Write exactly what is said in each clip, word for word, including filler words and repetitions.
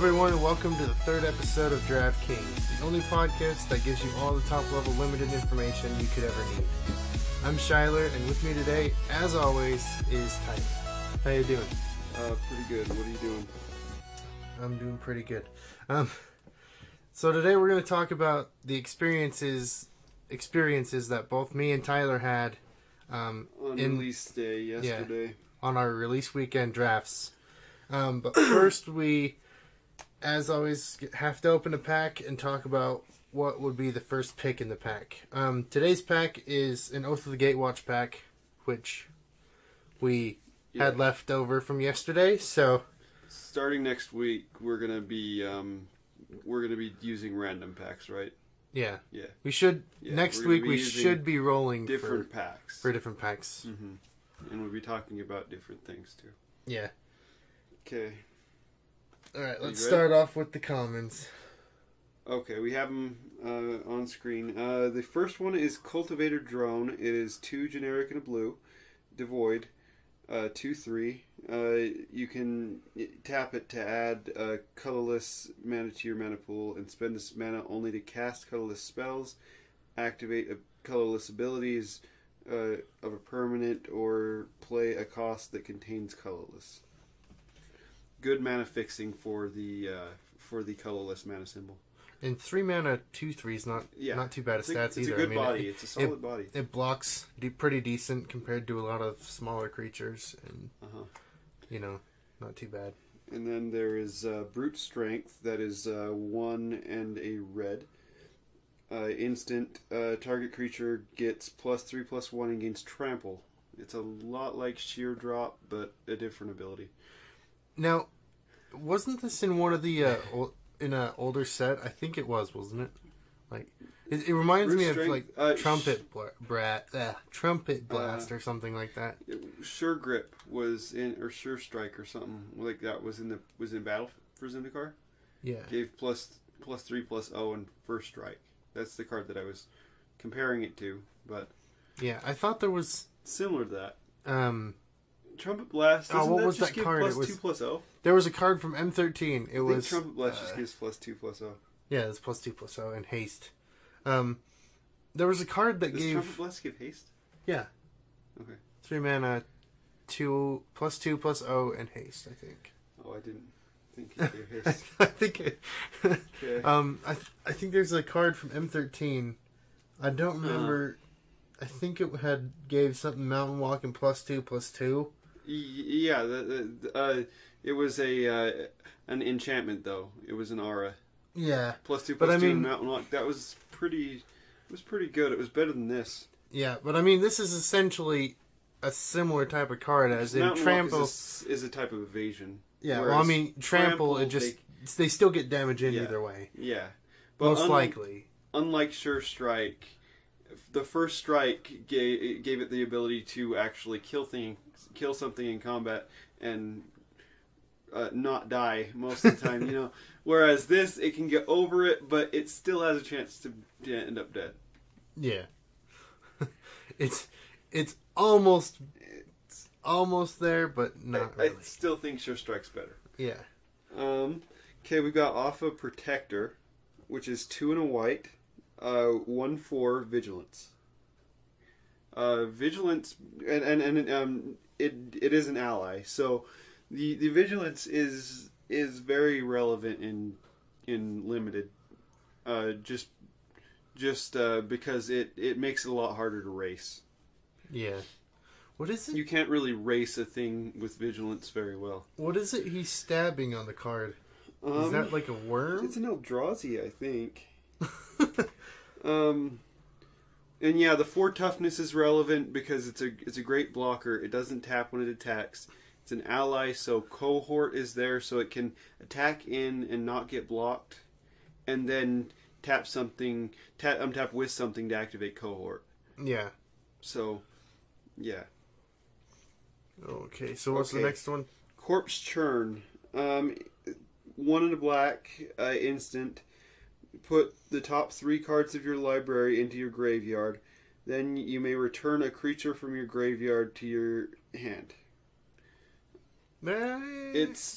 everyone, and welcome to the third episode of DraftKings, the only podcast that gives you all the top-level limited information you could ever need. I'm Shyler, and with me today, as always, is Tyler. How you doing? Uh, pretty good. What are you doing? I'm doing pretty good. Um, so today we're going to talk about the experiences experiences that both me and Tyler had um, on in, release day yesterday. Yeah, on our release weekend drafts. Um, but first, we, as always, have to open a pack and talk about what would be the first pick in the pack. Um, today's pack is an Oath of the Gatewatch pack, which we yeah. had left over from yesterday. So, starting next week, we're gonna be um, we're gonna be using random packs, right? Yeah, yeah. We should yeah, next week. We should be rolling different for, packs for different packs, mm-hmm. and we'll be talking about different things too. Yeah. Okay. All right. Let's start off with the commons. Okay, we have them uh, on screen. Uh, the first one is Cultivator Drone. It is two generic and a blue, devoid, uh, two three. Uh, you can tap it to add a colorless mana to your mana pool and spend this mana only to cast colorless spells, activate a colorless abilities uh, of a permanent, or play a cost that contains colorless. Good mana fixing for the uh, for the colorless mana symbol. And three mana, two three is not yeah. not too bad of stats it's either. It's a good I mean, body. It, it's a solid it, body. It blocks de- pretty decent compared to a lot of smaller creatures, and uh-huh. you know, not too bad. And then there is uh, Brute Strength. That is uh, one and a red. Uh, instant. Uh, target creature gets plus three plus one and gains trample. It's a lot like Sheer Drop, but a different ability. Now, wasn't this in one of the uh, o- in an older set? I think it was, wasn't it? Like, it, it reminds Brute me strength, of like uh, Trumpet sh- bla- brat, uh, Trumpet Blast uh, or something like that. Sure Grip was in, or Sure Strike or something like that was in the was in Battle for Zendikar. Yeah, gave plus plus three plus O and First Strike. That's the card that I was comparing it to, but yeah, I thought there was similar to that. Um. Trumpet Blast. Oh, what that was just that card? Plus it was two plus O. There was a card from M thirteen. It I was think Trumpet Blast uh, just gives plus two plus O. Yeah, it's plus two plus O and haste. Um, there was a card that Does gave Trumpet Blast give haste? Yeah. Okay. Three mana, two plus two plus O and haste. I think. Oh, I didn't think it gave haste. I think it. Okay. Um, I th- I think there's a card from M thirteen. I don't remember. Uh, I think it had gave something Mountain Walk and plus two plus two. Yeah, the, the, uh, it was a uh, an enchantment though. It was an aura. Yeah, plus two plus but I two mean, Mountain Walk. That was pretty. It was pretty good. It was better than this. Yeah, but I mean, this is essentially a similar type of card as in Mountain Trample Walk is a, is a type of evasion. Yeah, well, I mean, Trample, it just they, they still get damage in yeah, either way. Yeah, but most un- likely. Unlike Sure Strike, the first strike gave, gave it the ability to actually kill things, kill something in combat and uh, not die most of the time. You know, whereas this, it can get over it, but it still has a chance to end up dead. Yeah, it's it's almost it's almost there, but not I, really. I still think Sure Strike's better. Yeah. Um. Okay, we've got Alpha Protector, which is two and a white. Uh, one for vigilance. Uh, vigilance, and and, and um, it it is an ally. So, the, the vigilance is is very relevant in in limited. Uh, just just uh, because it, it makes it a lot harder to race. Yeah. What is it? You can't really race a thing with vigilance very well. What is it he's stabbing on the card? Um, is that like a worm? It's an Eldrazi, I think. Um, and yeah, the four toughness is relevant because it's a it's a great blocker. It doesn't tap when it attacks. It's an ally, so Cohort is there, so it can attack in and not get blocked, and then tap something, tap untap with something to activate Cohort. Yeah. So, yeah. Okay, so what's okay. the next one? Corpse Churn. Um, one in a black, uh, instant. Put the top three cards of your library into your graveyard. Then you may return a creature from your graveyard to your hand. Eh. It's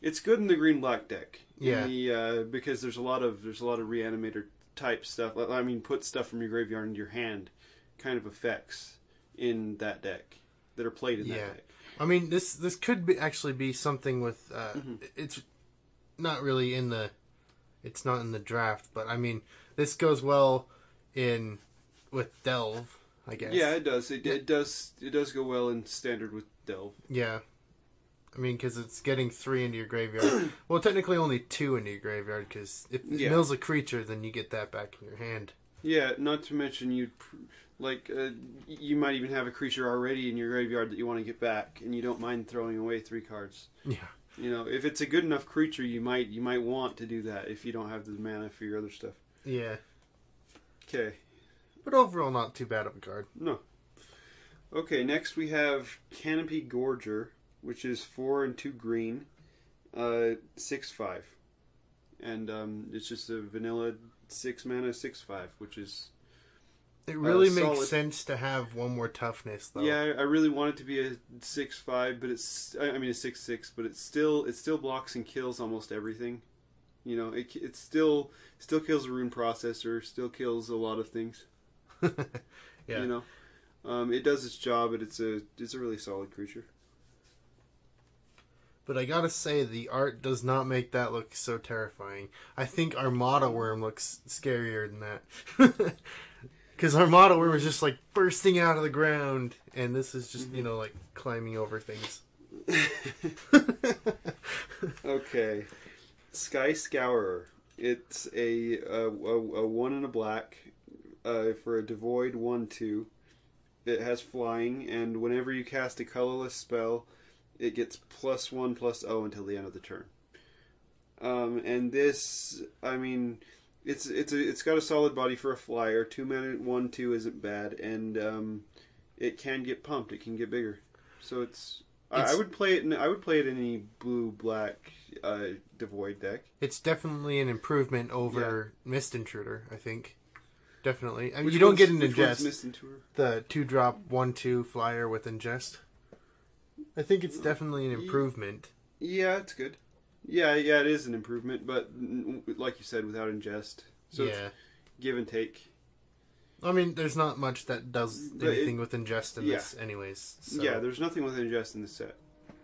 it's good in the green black deck. Yeah. In the, uh, because there's a lot of there's a lot of reanimator type stuff. I mean, put stuff from your graveyard into your hand, kind of effects in that deck that are played in Yeah. that deck. I mean, this this could be actually be something with. Uh, Mm-hmm. It's not really in the. It's not in the draft, but I mean, this goes well in with Delve, I guess. Yeah, it does. It, it does. It does go well in standard with Delve. Yeah. I mean, because it's getting three into your graveyard. Well, technically only two into your graveyard, because if it Yeah. mills a creature, then you get that back in your hand. Yeah, not to mention you, like, uh, you might even have a creature already in your graveyard that you want to get back, and you don't mind throwing away three cards. Yeah. You know, if it's a good enough creature, you might you might want to do that if you don't have the mana for your other stuff. Yeah. Okay. But overall, not too bad of a card. No. Okay, next we have Canopy Gorger, which is four and two green, uh, six five, and um, it's just a vanilla six mana six five, which is It really Uh, makes solid. sense to have one more toughness, though. yeah. I really want it to be a six five, but it's I I mean a six six, but it's still it still blocks and kills almost everything. You know, it it still still kills a rune processor, still kills a lot of things. Yeah. You know, um, it does its job, but it's a it's a really solid creature. But I gotta say, the art does not make that look so terrifying. I think Armada Worm looks scarier than that. Because Armada Worm is just like bursting out of the ground, and this is just, you know, like climbing over things. Okay, Sky Scourer. It's a a, a, a one and a black uh, for a devoid one two. It has flying, and whenever you cast a colorless spell, it gets plus one plus O until the end of the turn. Um, and this, I mean, it's it's a, it's got a solid body for a flyer. Two mana one two isn't bad, and um, it can get pumped. It can get bigger, so it's. I, It's- I would play it. In, I would play it in any blue black uh, devoid deck. It's definitely an improvement over Mist Intruder, I think. Definitely. I mean, Which you don't one's- get an which one's ingest. Mist Intruder? The two drop one two flyer with ingest. I think it's definitely an improvement. Yeah, it's good. Yeah, yeah, it is an improvement, but mm, like you said, without ingest, so it's yeah. give and take. I mean, there's not much that does But it- anything with ingest in yeah. this, anyways. So. Yeah, there's nothing with ingest in the set.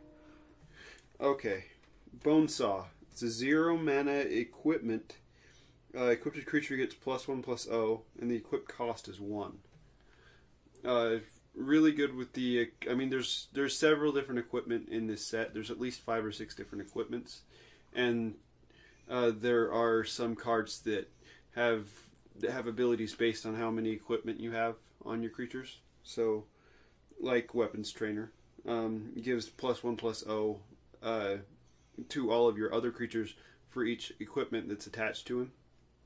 Okay, Bonesaw. It's a zero mana equipment. Uh, equipped creature gets plus one plus O, and the equipped cost is one. Uh, really good with the. I mean, there's there's several different equipment in this set. There's at least five or six different equipments, and uh, there are some cards that have that have abilities based on how many equipment you have on your creatures. So, like Weapons Trainer, um, gives plus one plus O uh, to all of your other creatures for each equipment that's attached to him.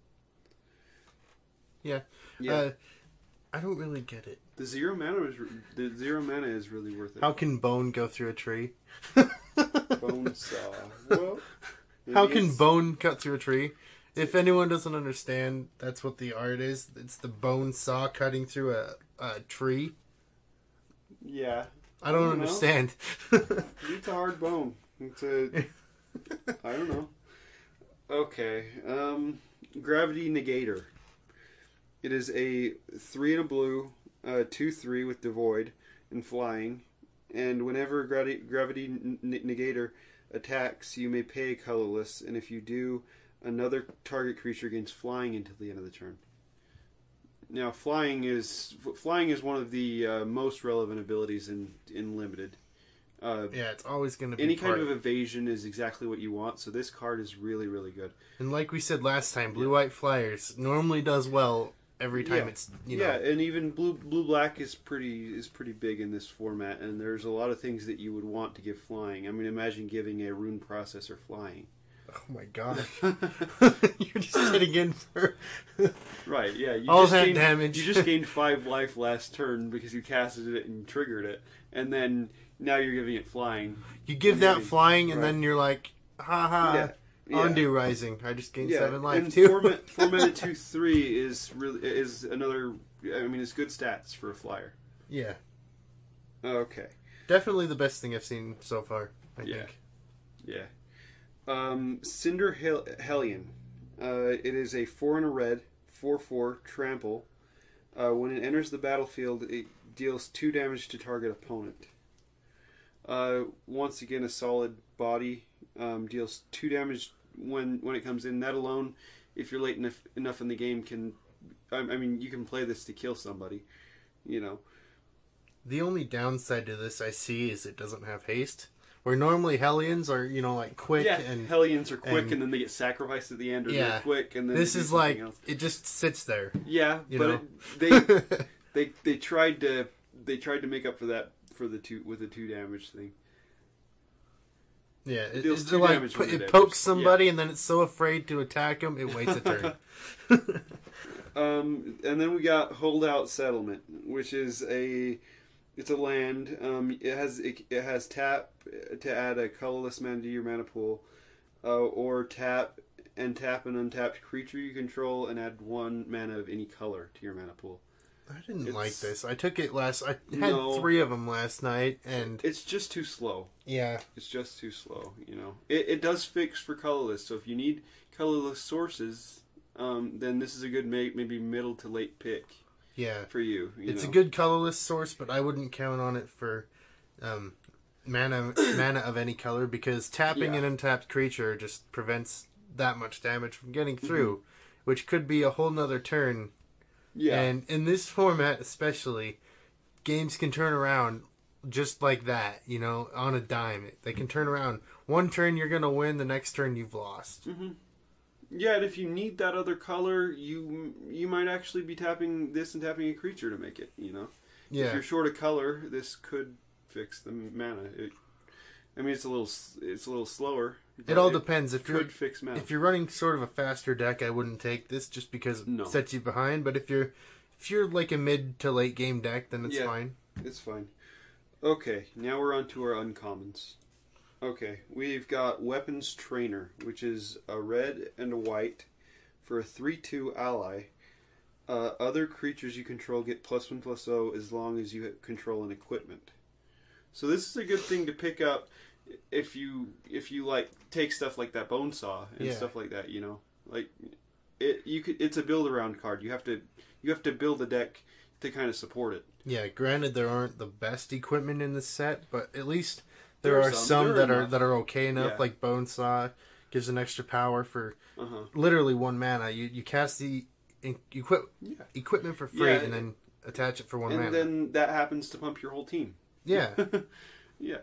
Yeah. Yeah. Uh, I don't really get it. The zero mana is the zero mana is really worth it. How can bone go through a tree? Bone saw. Well, How maybe can it's- bone cut through a tree? If anyone doesn't understand, that's what the art is. It's the bone saw cutting through a, a tree. Yeah, I don't I don't know. understand. it's a hard bone. It's a. I don't know. Okay. Um, Gravity Negator. It is a three and a blue, uh, two three with devoid and flying, and whenever gravity gravity n- negator attacks, you may pay colorless, and if you do, another target creature gains flying until the end of the turn. Now, flying is flying is one of the uh, most relevant abilities in in limited. Uh, Yeah, it's always going to be any part kind of evasion is exactly what you want, so this card is really really good. And like we said last time, blue white flyers normally does well every time Yeah. it's you yeah, know. and even blue blue black is pretty is pretty big in this format, and there's a lot of things that you would want to give flying. I mean, imagine giving a rune processor flying. Oh my god, you're just hitting in for Right? Yeah. You all just that gained, damage. You just gained five life last turn because you casted it and triggered it, and then now you're giving it flying. You give that Right. flying, and then you're like, ha ha, Yeah. Yeah. undo rising. I just gained Yeah, seven life and too. four, ma- four mana two three is really is another. I mean, it's good stats for a flyer. Yeah, Okay. definitely the best thing I've seen so far. I Yeah. think. Yeah. Um, Cinder Hel- Hellion. Uh, it is a four and a red, four four trample. Uh, when it enters the battlefield, it deals two damage to target opponent. Uh, once again, a solid body. Um, deals two damage when when it comes in. That alone, if you're late enough, enough in the game, can I, I mean you can play this to kill somebody. You know. The only downside to this I see is it doesn't have haste. Where normally Hellions are, you know, like quick yeah, and Hellions are quick and, and then they get sacrificed at the end, or yeah, they're quick and then this they do is like else. it just sits there. Yeah, you but know? it, they they they tried to they tried to make up for that for the two with the two damage thing. Yeah, It it, deals it's two like damage po- when it it pokes enters. somebody and then it's so afraid to attack them it waits a turn. Um, and then we got Holdout Settlement, which is a it's a land. Um, it has it, it has tap to add a colorless mana to your mana pool, uh, or tap and tap an untapped creature you control and add one mana of any color to your mana pool. I didn't It's- like this. I took it last. I had No. three of them last night, and It's just too slow. yeah, It's just too slow. You know, it, it does fix for colorless. So if you need colorless sources, um, then this is a good may, maybe middle to late pick yeah. for you. you It's know? a good colorless source, but I wouldn't count on it for um, mana mana of any color because tapping Yeah. an untapped creature just prevents that much damage from getting through, Mm-hmm. which could be a whole nother turn. Yeah. And in this format, especially, games can turn around just like that. You know, on a dime, they can turn around. One turn you're gonna win, the next turn you've lost. Mm-hmm. Yeah, and if you need that other color, you you might actually be tapping this and tapping a creature to make it. You know, if Yeah, you're short a color, this could fix the mana. It, I mean, it's a little s- it's a little slower. it but all depends. If you're could fix mana. if you're running sort of a faster deck, I wouldn't take this just because it No. sets you behind. But if you're if you're like a mid to late game deck, then it's Yeah. fine. It's fine. Okay, now we're on to our uncommons. Okay, we've got Weapons Trainer, which is a red and a white for a three two ally. Uh, other creatures you control get plus one plus zero as long as you control an equipment. So this is a good thing to pick up if you if you like take stuff like that bone saw and Yeah. stuff like that. You know, like it you could it's a build around card. You have to you have to build a deck to kind of support it. Yeah, granted there aren't the best equipment in this set, but at least there, There are are some. some, There are that are enough. that are okay enough. Yeah. Like Bone Saw gives an extra power for Uh huh. literally one mana. You you cast the in, equip Yeah. equipment for free Yeah, and then attach it for one And mana. then that happens to pump your whole team. yeah, Yeah.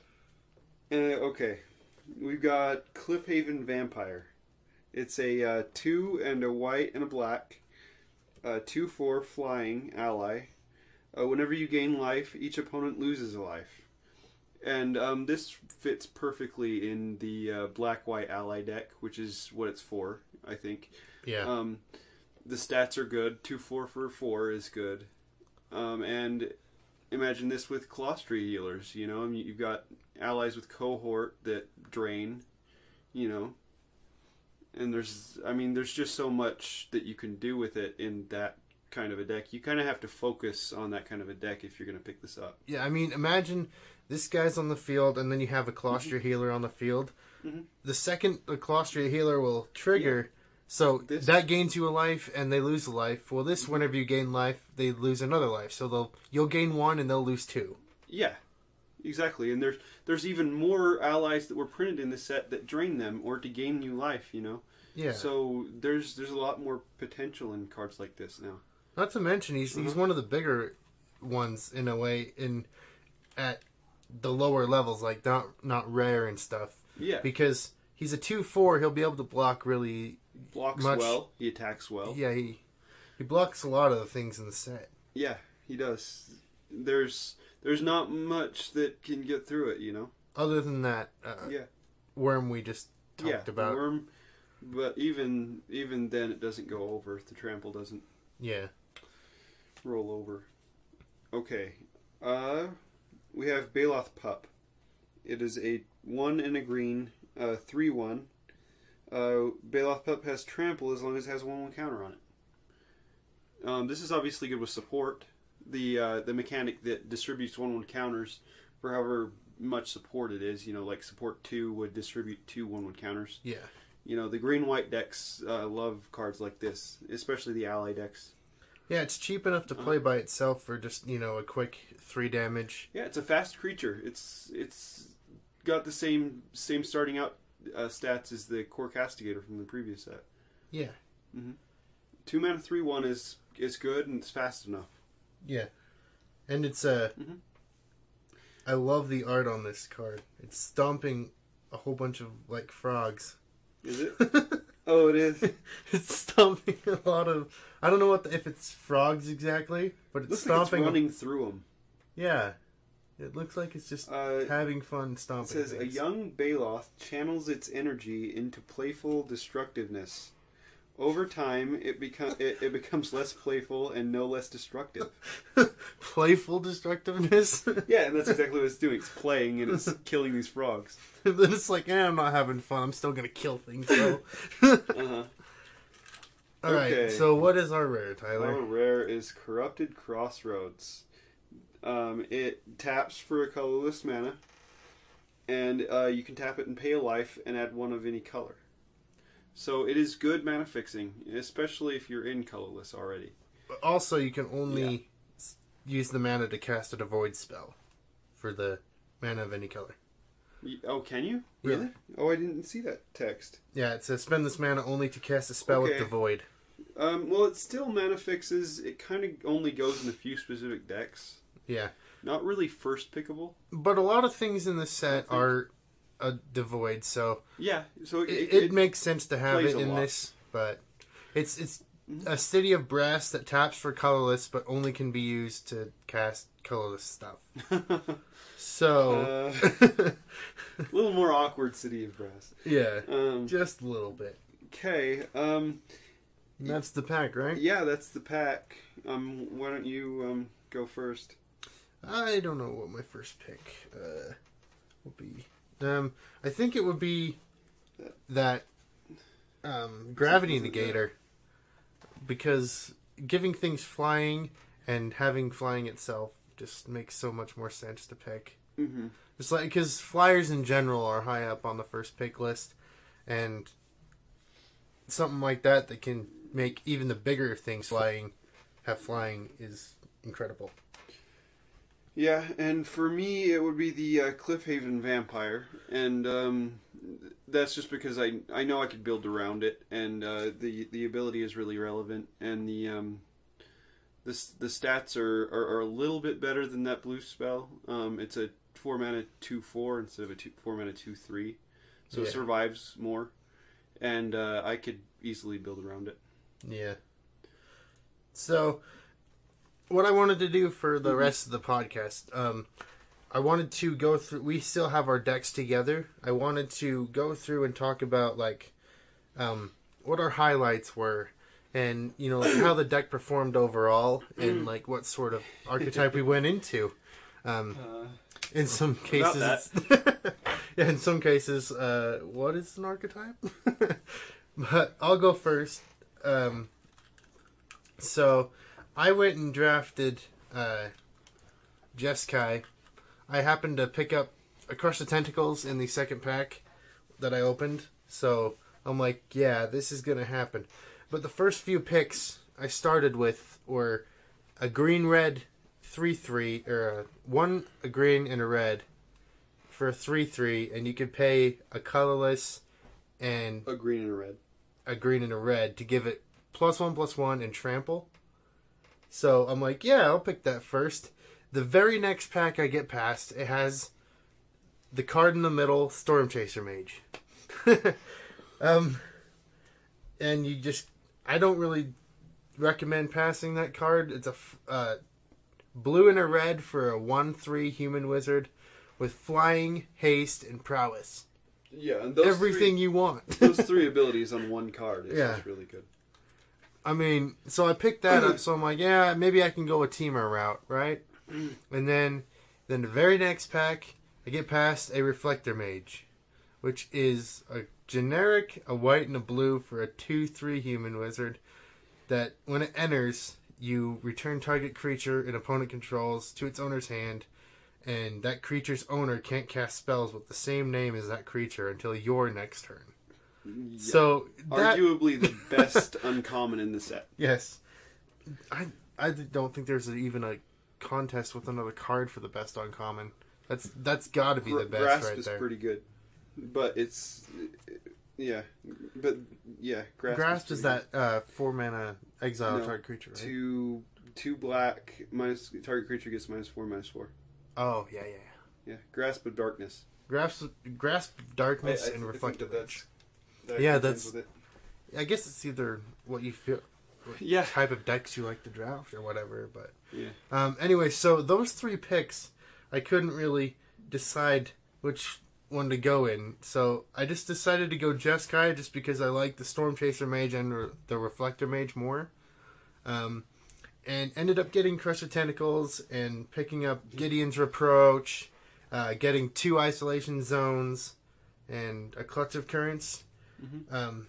Uh, okay. We've got Cliffhaven Vampire. It's a uh, two and a white and a black. Uh, two four flying ally. Uh, whenever you gain life, each opponent loses a life. And um, this fits perfectly in the uh, black white ally deck, which is what it's for, I think. yeah. Um, the stats are good. Two four for four is good. Um, and imagine this with Colostria healers. You know, I mean, you've got allies with cohort that drain. You know, and there's, I mean, there's just so much that you can do with it in that kind of a deck. You kind of have to focus on that kind of a deck if you're going to pick this up. Yeah, I mean, imagine this guy's on the field, and then you have a Colostria Mm-hmm. healer on the field. Mhm. The second the Colostria healer will trigger, so This- that gains you a life, and they lose a life. Well, this, whenever you gain life, they lose another life. So they'll you'll gain one, and they'll lose two. Yeah, exactly. And there's there's even more allies that were printed in this set that drain them or to gain new life. You know. Yeah. So there's there's a lot more potential in cards like this now. Not to mention, he's he's Uh-huh. one of the bigger ones in a way in at the lower levels, like not not rare and stuff. Yeah, Because he's a two four, he'll be able to block really. blocks much- well. He attacks well. Yeah, he he blocks a lot of the things in the set. Yeah, he does. There's there's not much that can get through it. You know. Other than that, uh, Yeah. worm we just talked yeah. about. The worm. But even even then, it doesn't go over. The trample doesn't Yeah. roll over. Okay. Uh, we have Baloth Pup. It is a one and a green, uh, three one. Uh, Baloth Pup has trample as long as it has one one counter on it. Um, this is obviously good with support. The uh, the mechanic that distributes one one counters for however much support it is. You know, like support two would distribute two one one counters. Yeah. You know, the green white decks uh, love cards like this, especially the ally decks. Yeah, it's cheap enough to play by itself for just, you know, a quick three damage. Yeah, it's a fast creature. It's it's got the same same starting out uh, stats as the Core Castigator from the previous set. Yeah. Mm-hmm. Two mana three one is is good and it's fast enough. Yeah, and it's uh, mm-hmm. I love the art on this card. It's stomping a whole bunch of like frogs. Is it? Oh, it is. It's stomping a lot of. I don't know what the, if it's frogs exactly, but it's Looks stomping. Like it's running through them. Yeah, it looks like it's just uh, having fun stomping. It says things. A young Baloth channels its energy into playful destructiveness. Over time, it become it, it becomes less playful and no less destructive. Playful destructiveness. Yeah, and that's exactly what it's doing. It's playing and it's killing these frogs. And then it's like, eh, I'm not having fun. I'm still gonna kill things though. uh-huh. All okay. right. So what is our rare, Tyler? Our rare is Corrupted Crossroads. Um, it taps for a colorless mana, and uh, you can tap it and pay a life and add one of any color. So it is good mana fixing, especially if you're in colorless already. But also, you can only Yeah. s- use the mana to cast a Devoid spell for the mana of any color. Y- Oh, can you? Yeah. Really? Oh, I didn't see that text. Yeah, it says spend this mana only to cast a spell Okay. with Devoid. Um, well, it still mana fixes. It kind of only goes in a few specific decks. Yeah. Not really first pickable. But a lot of things in this set I think- are a Devoid, so Yeah, so it, it, it, it makes sense to have plays it a in lot. this. But it's it's Mhm. a City of Brass that taps for colorless, but only can be used to cast colorless stuff. So, Uh, a little more awkward City of Brass. yeah, Um, just a little bit. okay. Um, And that's the pack, right? yeah, that's the pack. Um, why don't you um go first? I don't know what my first pick uh, will be. Um, I think it would be that um, Gravity Is it- is it Negator, because giving things flying and having flying itself just makes so much more sense to pick. Mm-hmm. It's like because flyers in general are high up on the first pick list, and something like that that can make even the bigger things flying have flying is incredible. Yeah, and for me, it would be the uh, Cliffhaven Vampire, and um, that's just because I I know I could build around it, and uh, the the ability is really relevant, and the um, the the stats are, are, are a little bit better than that blue spell. Um, it's a four mana two four instead of a two, four mana two three, so Yeah. it survives more, and uh, I could easily build around it. Yeah. So, what I wanted to do for the Mhm. rest of the podcast, um, I wanted to go through. We still have our decks together. I wanted to go through and talk about like um, what our highlights were, and you know like, how the deck performed overall, and like what sort of archetype we went into. Um, Uh, in some About cases, it's- yeah, in some cases, uh, what is an archetype? But I'll go first. Um, so I went and drafted uh, Jeskai. I happened to pick up a Crush the Tentacles in the second pack that I opened. So I'm like, yeah, this is going to happen. But the first few picks I started with were a green-red three three, or a, one a green and a red for a three three, and you could pay a colorless and a green and a red. a green and a red to give it plus one, plus one, and trample. So I'm like, yeah, I'll pick that first. The very next pack I get past, it has the card in the middle, Storm Chaser Mage. um, and you just, I don't really recommend passing that card. It's a f- uh, blue and a red for a one three human wizard with flying, haste, and prowess. Yeah, and those Everything three, you want. those three abilities on one card is Yeah. just really good. I mean, so I picked that up, so I'm like, yeah, maybe I can go a Teamer route, right? And then, then the very next pack, I get past a Reflector Mage, which is a generic, a white and a blue for a two three human wizard, that when it enters, you return target creature an opponent controls to its owner's hand, and that creature's owner can't cast spells with the same name as that creature until your next turn. Yeah. So that, arguably the best uncommon in the set. Yes, I I don't think there's even a contest with another card for the best uncommon. That's that's got to be the best Grasp right is there. pretty good, but it's yeah, but yeah, Grasp. Grasp is, is that uh, four mana exile no, target creature, right? Two two black minus target creature gets minus four minus four. Oh yeah, yeah, yeah. Yeah, Grasp of Darkness. Grasp Grasp of Darkness I, I, and I Reflective that Edge. That Yeah, contends that's. with it. I guess it's either what you feel, what Yeah. type of decks you like to draft or whatever. But yeah. Um, anyway, so those three picks, I couldn't really decide which one to go in. So I just decided to go Jeskai just because I like the Storm Chaser Mage and re- the Reflector Mage more. Um, and ended up getting Crusher Tentacles and picking up Gideon's Reproach, uh, getting two Isolation Zones, and a Clutch of Currents. Mm-hmm. Um,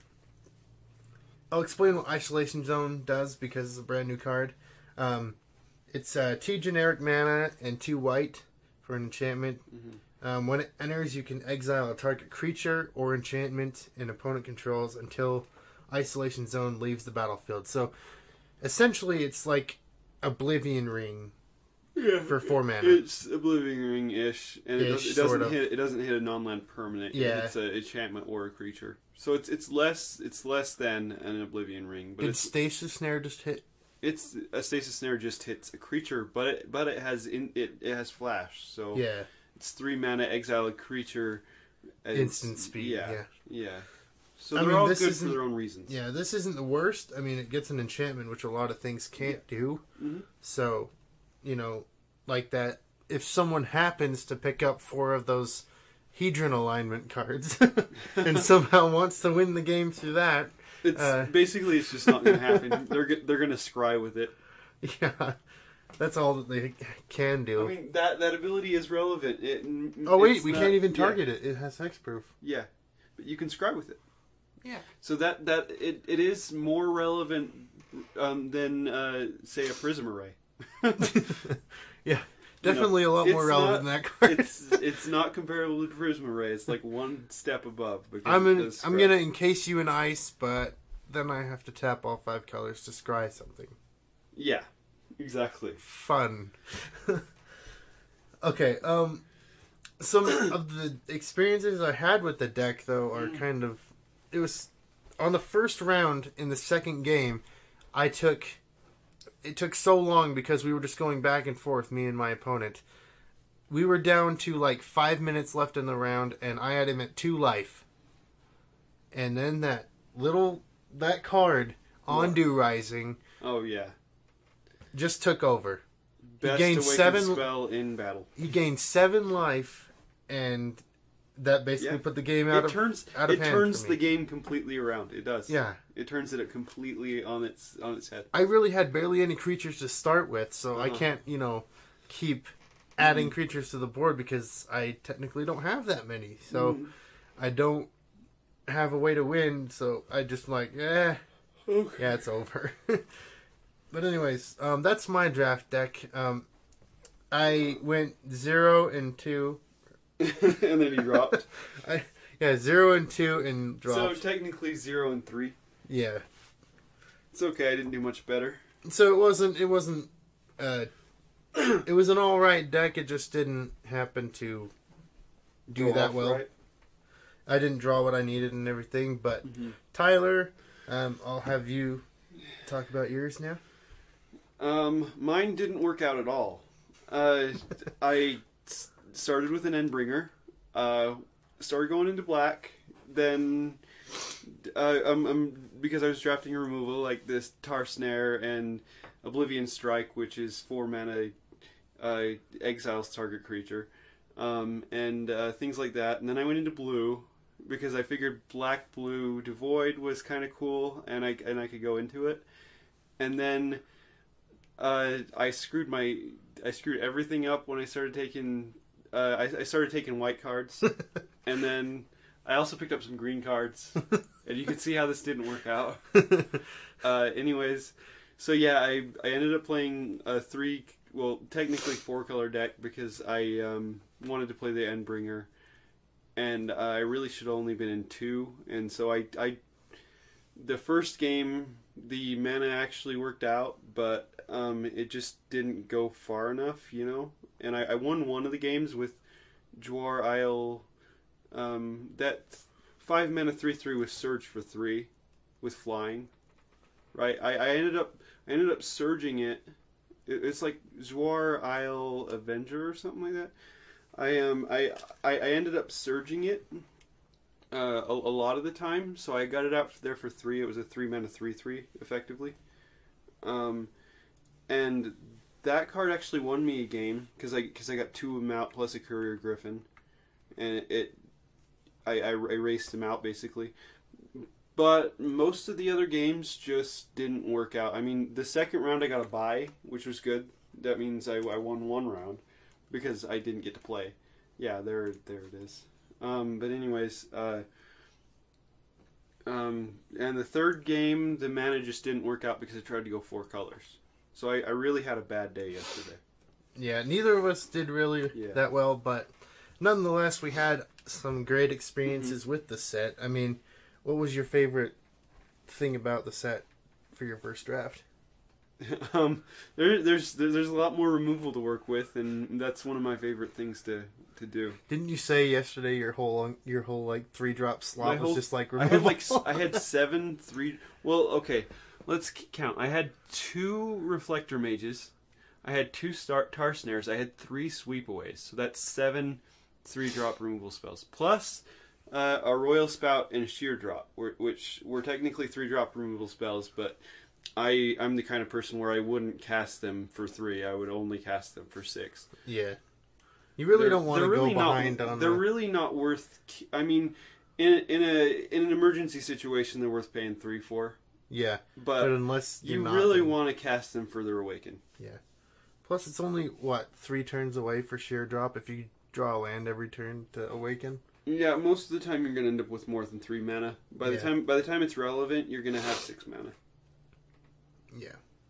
I'll explain what Isolation Zone does because it's a brand new card. Um, it's uh, two generic mana and two white for an enchantment. Mm-hmm. Um, when it enters, you can exile a target creature or enchantment an opponent controls until Isolation Zone leaves the battlefield. So, essentially, it's like Oblivion Ring Yeah, for four mana. It's Oblivion Ring-ish, and it, Ish, does, it doesn't sort of. hit. It doesn't hit a non-land permanent. Yeah. It's an enchantment or a creature. So it's it's less it's less than an Oblivion Ring, but Did it's Stasis Snare just hit? it's a Stasis Snare just hits a creature, but it but it has in it it has flash. So Yeah. it's three mana, exile a creature, and Instant it's- speed, Yeah, yeah. yeah. So I they're mean, all this good for isn't- their own reasons. Yeah, this isn't the worst. I mean, it gets an enchantment, which a lot of things can't do. Mm-hmm. So, you know, like that, if someone happens to pick up four of those Hedron alignment cards and somehow wants to win the game through that, It's uh, basically it's just not going to happen. they're go- they're going to scry with it. yeah, that's all that they can do. I mean that that ability is relevant. It, oh wait, it's we not- can't even yeah. target it. It has hexproof. Yeah, but you can scry with it. Yeah. So that that it, it is more relevant um, than uh, say a Prism Array. Yeah, definitely You know, a lot more it's relevant not- than that card. it's it's not comparable to Prism Array. It's like one step above. Because I'm it in, does I'm scry. gonna encase you in ice, but then I have to tap all five colors to scry something. Yeah, exactly. Fun. Okay, um, some of the experiences I had with the deck, though, are kind of... It was... On the first round in the second game, I took... It took so long because we were just going back and forth, me and my opponent. We were down to like five minutes left in the round, and I had him at two life. And then that little... That card, Ondu Rising, Oh yeah. just took over. Best gained awakened seven- spell in battle. He gained seven life, and that basically Yeah. put the game out It of turns out of it hand turns for the me. game completely around. It does. Yeah, It turns it completely on its on its head. I really had barely any creatures to start with, so I Uh-huh. can't, you know, keep adding creatures to the board because I technically don't have that many. So Mhm. I don't have a way to win. So I just like, eh, Okay. yeah, it's over. But anyways, um, that's my draft deck. Um, I went zero and two. and then he dropped. I yeah, zero and two and So dropped. technically zero and three. Yeah. It's okay. I didn't do much better. So it wasn't. It wasn't. Uh, it was an all right deck. It just didn't happen to do Go that off well. right. I didn't draw what I needed and everything. But Mhm. Tyler, um, I'll have you talk about yours now. Um, mine didn't work out at all. Uh, I s- started with an Endbringer, uh, started going into black, then uh, um, um, because I was drafting removal like this Tar Snare and Oblivion Strike, which is four mana, uh, exiles target creature, um, and uh, things like that. And then I went into blue because I figured black blue Devoid was kind of cool, and I and I could go into it, and then. Uh, I screwed my I screwed everything up when I started taking uh, I, I started taking white cards, and then I also picked up some green cards, and you can see how this didn't work out. Uh, anyways, so yeah, I I ended up playing uh, three well, technically four color deck because I um, wanted to play the Endbringer, and uh, I really should have only been in two, and so I, I, the first game the mana actually worked out, but um, it just didn't go far enough, you know. And I, I won one of the games with Jwar Isle, um, that five mana three three with Surge for three, with flying, right? I, I ended up I ended up surging it. it it's like Jwar Isle Avenger or something like that. I um I I, I ended up surging it uh, a, a lot of the time, so I got it out there for three. It was a three mana three three effectively, um, and that card actually won me a game because I because I got two of them out plus a Courier Griffin, and it, it I, I I raced him out basically. But most of the other games just didn't work out. I mean, the second round I got a bye, which was good. That means I, I won one round because I didn't get to play. Yeah, there there it is. Um, but anyways, uh, um, and the third game, the mana just didn't work out because I tried to go four colors. So I, I really had a bad day yesterday. Yeah, neither of us did really Yeah. that well, but nonetheless, we had some great experiences mm-hmm. with the set. I mean, what was your favorite thing about the set for your first draft? um, there, there's there's a lot more removal to work with, and that's one of my favorite things to, to do. Didn't you say yesterday your whole your whole like three drop slot whole, was just like removal? I had like I had seven three. Well, okay, let's count. I had two reflector mages. I had two star, tar snares. I had three sweepaways. So that's seven three drop removal spells plus. Uh, a Royal Spout and a Sheer Drop, which were technically three drop removal spells, but I, I'm the kind of person where I wouldn't cast them for three. I would only cast them for six. Yeah. You really they're, don't want to really go behind not, on They're the... really not worth... I mean, in, in, a, in an emergency situation, they're worth paying three for. Yeah. But, but unless you're you not, really then... want to cast them for their Awaken. Yeah. Plus, it's only, what, three turns away for Sheer Drop if you draw a land every turn to Awaken? Yeah, most of the time you're going to end up with more than three mana. By the yeah. time by the time it's relevant, you're going to have six mana. Yeah.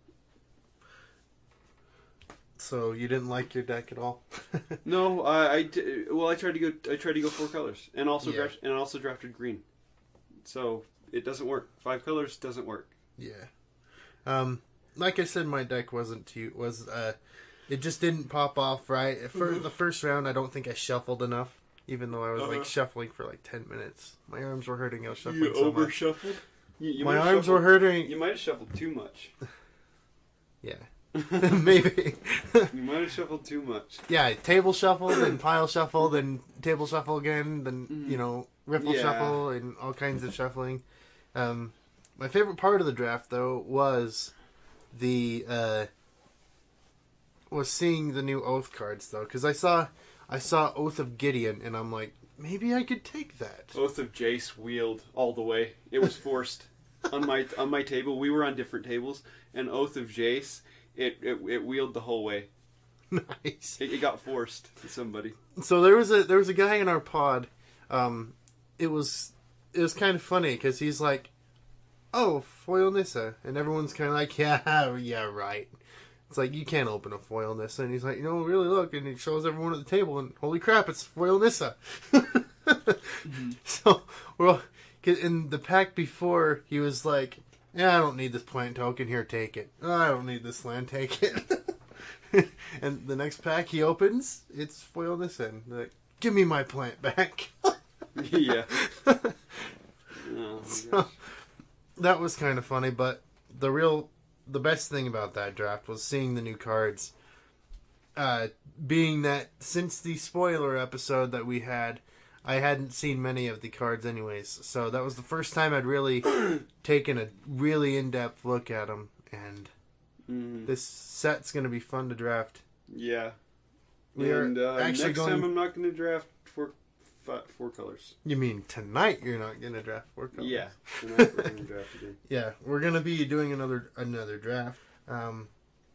So you didn't like your deck at all? No, I, I well I tried to go I tried to go four colors and also yeah. draft, and also drafted green. So it doesn't work. Five colors doesn't work. Yeah. Um, like I said, my deck wasn't too was uh, it just didn't pop off right for the first round. I don't think I shuffled enough. Even though I was, uh-huh. like, shuffling for, like, ten minutes. My arms were hurting. I was shuffling you so over much. shuffled? You, you My arms were hurting. You might have shuffled too much. Yeah. Maybe. You might have shuffled too much. Yeah, table shuffle, then pile shuffle, then table shuffle again, then, mm-hmm. you know, riffle yeah. shuffle, and all kinds of shuffling. Um, my favorite part of the draft, though, was the, uh, was seeing the new Oath cards, though. Because I saw... I saw Oath of Gideon, and I'm like, maybe I could take that. Oath of Jace wheeled all the way. It was forced on my on my table. We were on different tables, and Oath of Jace, it it, it wheeled the whole way. Nice. It, it got forced to somebody. So there was a there was a guy in our pod. Um, it was it was kind of funny because he's like, "Oh, foil Nissa," and everyone's kind of like, "Yeah, yeah, right." It's like, you can't open a foil Nissa. And he's like, you know, really look. And he shows everyone at the table. And holy crap, it's foil Nissa. mm-hmm. So, well, in the pack before, he was like, yeah, I don't need this plant token. Here, take it. Oh, I don't need this land. Take it. And the next pack he opens, it's foil Nissa. And like, give me my plant back. Yeah. Oh, so, that was kind of funny. But the real... The best thing about that draft was seeing the new cards. Uh, being that since the spoiler episode that we had, I hadn't seen many of the cards anyways. So that was the first time I'd really taken a really in-depth look at them. And mm. this set's going to be fun to draft. Yeah. We and are uh, actually next going... time I'm not going to draft four, five, four colors. You mean tonight you're not going to draft four colors? Yeah. Tonight we're going to draft again. Yeah, we're going to be doing another another draft. Um,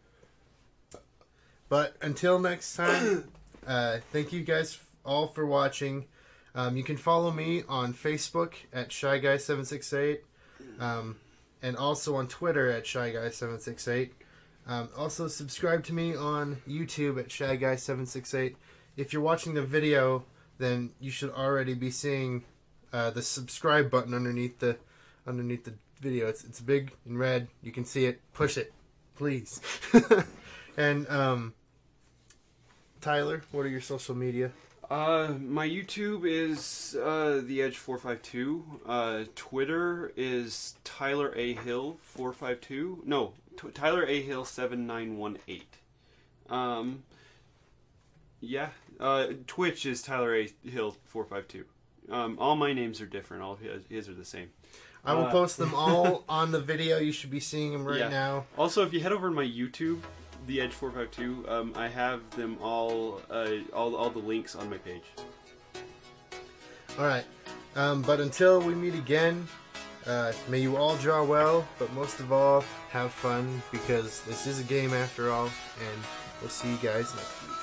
but until next time, uh, thank you guys all for watching. Um, you can follow me on Facebook at Shy Guy seven six eight, um, and also on Twitter at Shy Guy seven six eight. Um, also, subscribe to me on YouTube at Shy Guy seven six eight. If you're watching the video, then you should already be seeing uh, the subscribe button underneath the underneath the video. It's it's big in red. You can see it. Push it, please. And um, Tyler, what are your social media? Uh, my YouTube is uh, The Edge four five two. Uh, Twitter is Tyler A Hill four five two. No, t- Tyler A Hill seven nine one eight. Um, yeah. Uh, Twitch is Tyler A Hill four five two. Um, all my names are different. All his, his are the same. I will uh, post them all on the video. You should be seeing them right yeah. now. Also, if you head over to my YouTube, The Edge four five two, um, I have them all, uh, all, all the links on my page. All right. Um, but until we meet again, uh, may you all draw well, but most of all, have fun, because this is a game after all, and we'll see you guys next week.